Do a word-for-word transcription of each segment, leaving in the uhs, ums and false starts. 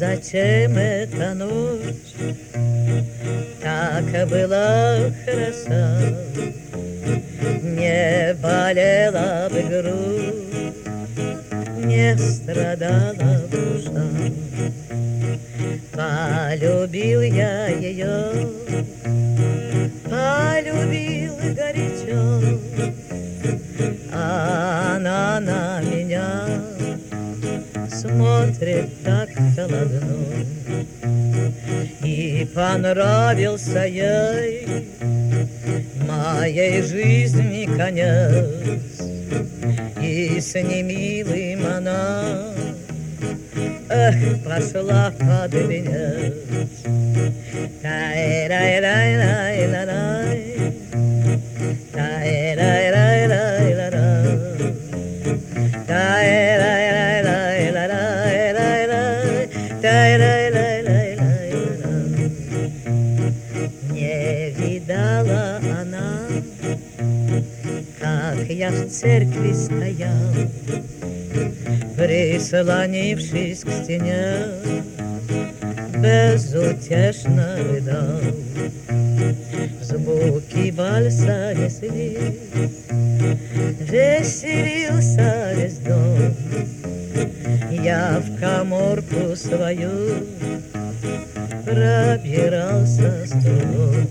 зачем эта ночь так была хороша? Не болела бы грудь, не страдала душа. Полюбил я ее, полюбил горячо, а она на меня смотрит так холодно. И понравился ей моей жизни конец, и с немилым она, эх, пошла под венец. Тай-рай-рай-рай-рай-рай, тай-рай-рай-рай-рай-рай, тай-рай-рай-рай-рай-рай, тай-рай-рай-рай-рай. Не видала она, как я в церкви стоял, прислонившись к стене, безутешно рыдал. Звуки вальса несли, веселился весь дом. Я в каморку свою пробирался с трудом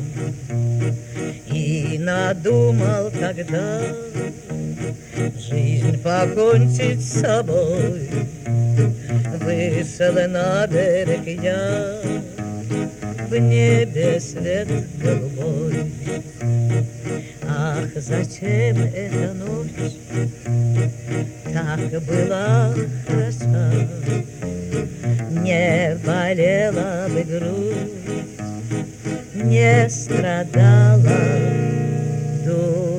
и надумал тогда жизнь покончить с собой. Вышел на берег я, в небе свет голубой. Ах, зачем эта ночь так была хороша? Не болела бы грудь, не страдала душа.